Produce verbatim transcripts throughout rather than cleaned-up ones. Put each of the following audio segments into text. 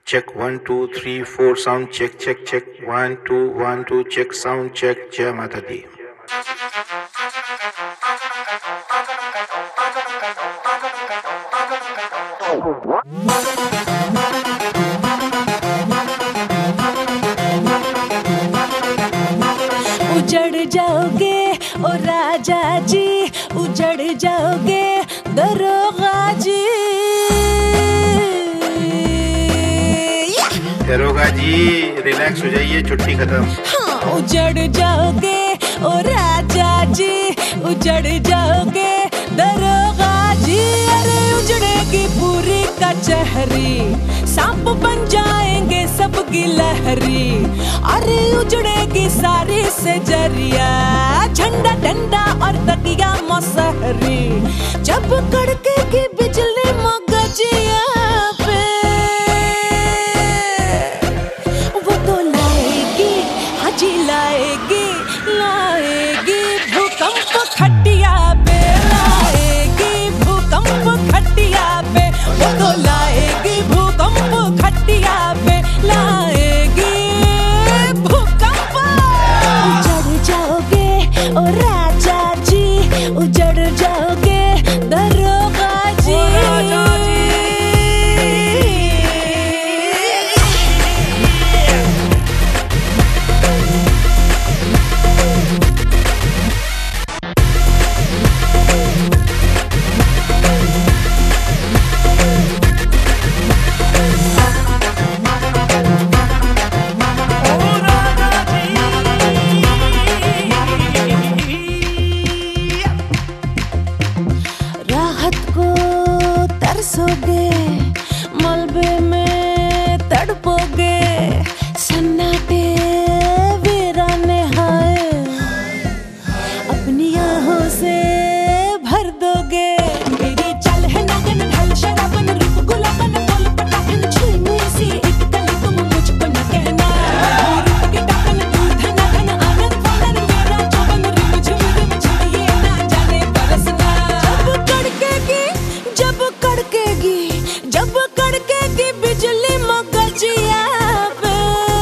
Check one two three four sound check check check one two one two check sound check जय माता दी। उजड़ जाओगे ओ राजा जी, उजड़ जाओगे दरोगा जी। दरोगा जी रिलैक्स हो जाइए, छुट्टी खत्म। हाँ, उजड़ जाओगे ओ राजा जी, उजड़ जाओगे दरोगा जी। अरे उजड़ेगी पूरी कचहरी, सांप बन जाएंगे सबकी लहरी। अरे उजड़ेगी सारी से जरिया, झंडा डंडा और तकिया मसहरी। जब कड़केगी बिजली मगजिया पे, वो तो लाएगी, हाजी लाएगी, लाएगी भूकंप खटिया पे, लाएगी भूकंप खटिया पे। वो तो लाएगी भूकंप खटिया पे, लाएगी भूकंप। उजड़ जाओगे ओ राजा जी, उजड़ जाओगे दरोगा जी। राहत को तरसोगे, मलबे में तड़पोगे, सन्नाटे वीराने हाय अपनी आहों से भर दोगे। मेरी चाल है नागिन ढल शराबन, रूप गुलाबन, बोल पटाखन, छुई मुई सी एक गली तुम मुझको न कहना। रूप की टपन दूध धना धन आनंद फानन, मेरा चौबन रिम झिम रिम झिम ये ना जाने बरसना। जब कड़केगी, जब कड़केगी, जब कड़केगी बिजली मगजिया पे,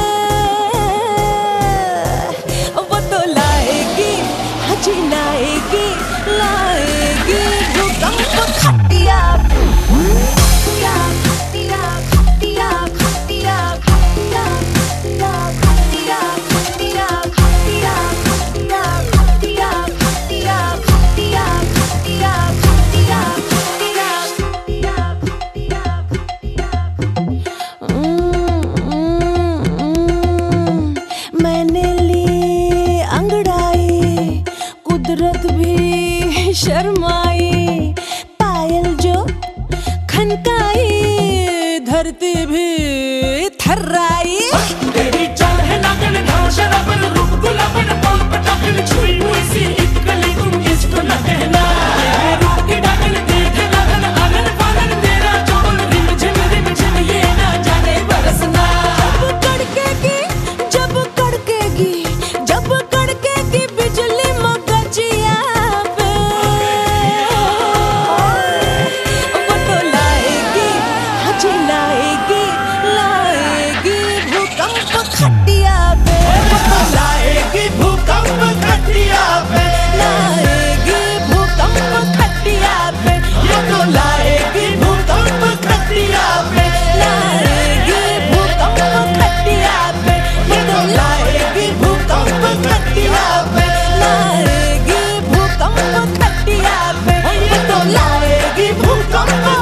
वो तो लाएगी, हाजी लाएगी, लाएगी भूकंप खटिया पे। खटिया खटिया खटिया खटिया खटिया खटिया खटिया खटिया खटिया खटिया खटिया खटिया खटिया खटिया खटिया खटिया खटिया खटिया। मैंने ली अंगड़ाई, कुदरत भी शर्माई। पायल जो खनकाई, धरती भी थर्राई। तेरी चाल है नागिन ढल शराबन, रूप गुलाबन, बोल पटाखन, छुई मुई सी एक गली तुम इसको न कहना। मेरे रूप की डाकन देख लगन आनन फानन, मेरा चौबन रिम झिम रिम झिम ये ना जाने बरसना। जब कड़केगी, जब कड़केगी, जब कड़केगी बिजली मगजिया पे, वो तो लाएगी, हाजी लाएगी, लाएगी भूकंप खटिया पे। वो तो लाएगी भूकंप खटिया पे, लाएगी भूकंप खटिया पे। ये तो लाएगी भूकंप खटिया पे, लाएगी भूकंप खटिया पे। ये तो लाएगी भूकंप खटिया पे, लाएगी भूकंप खटिया पे। ये तो लाएगी भूकंप